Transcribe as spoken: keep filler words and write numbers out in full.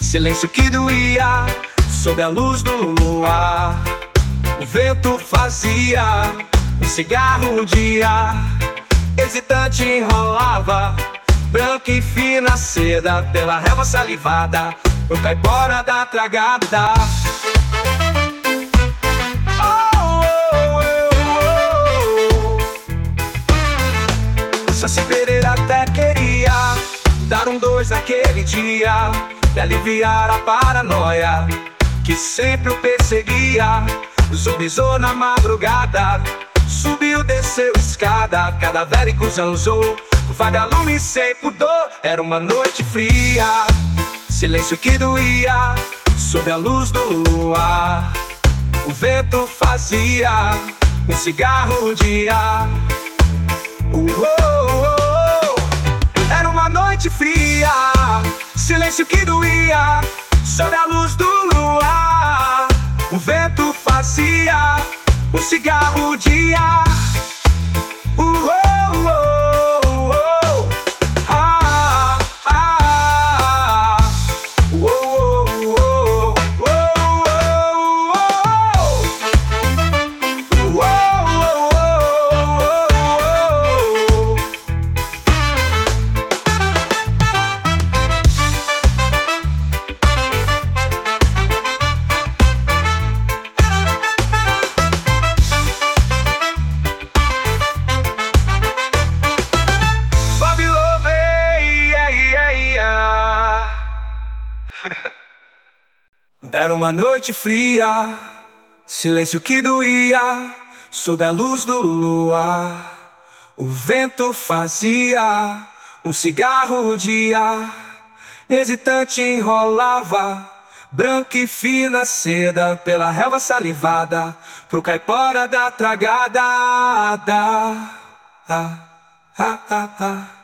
silêncio que doía sob a luz do luar. O vento fazia um cigarro de ar, hesitante enrolava branca e fina seda pela relva salivada, o caipora da tragada. Saci Pereira até queria dar um dois naquele dia, pra aliviar a paranoia que sempre o perseguia. Zumbizou na madrugada, subiu, desceu escada, cadavérico zanzou, vagalume sem pudor. Era uma noite fria, silêncio que doía sob a luz do luar. O vento fazia um cigarro de ar. Uou, era uma noite fria, silêncio que doía sob a luz do luar. O vento fazia um cigarro de ar. Uou, uou, uou, ah, ah, uou, uou, uou, uou, uou. Era uma noite fria, silêncio que doía sob a luz do luar. O vento fazia um cigarro de ar, hesitante enrolava branca e fina seda pela relva salivada, pro caipora da tragada. Ah, ah, ah, ah.